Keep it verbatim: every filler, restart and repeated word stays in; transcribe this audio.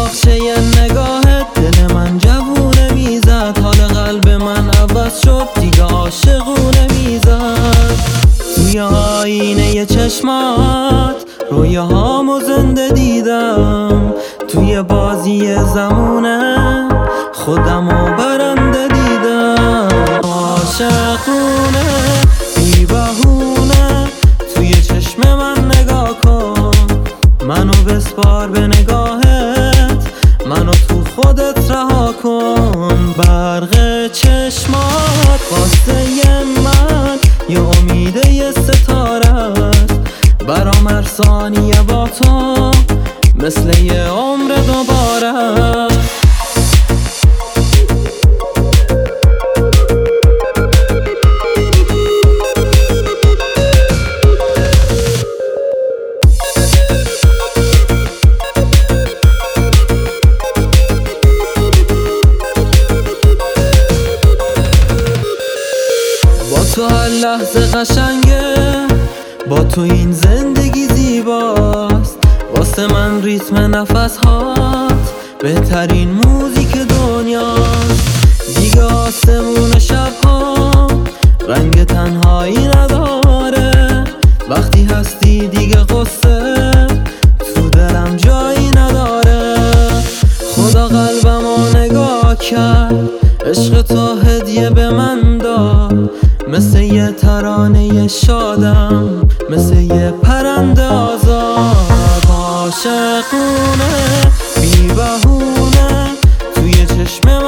باغچه نگاهت دل من جوونه میزد، حال قلب من عوض شد دیگه عاشقونه میزد. توی آینه چشمات رویاهامو زنده دیدم، توی بازی زمونه خودمو برنده دیدم. عاشقونه بی بهونه توی چشم من نگاه کن، منو بسپار به نگاهت، منو تو خودت رها کن. برق چشمات واسه من یه امید یه ستاره است، برام هر ثانیه با تو مثل یه عمر دوباره. با تو هر لحظه قشنگه، با تو این زندگی زیباست، واسه من ریتم نفس هات بهترین موزیک دنیاست. دیگه آسمون شبها رنگ تنهایی نداره، وقتی هستی دیگه قصه تو دلم جایی نداره. خدا قلبمو نگاه کرد، عشق تو هدیه به من داد، مثل یه ترانه شادم، مثل یه پرنده آزاد. عاشقونه بی بهونه توی چشم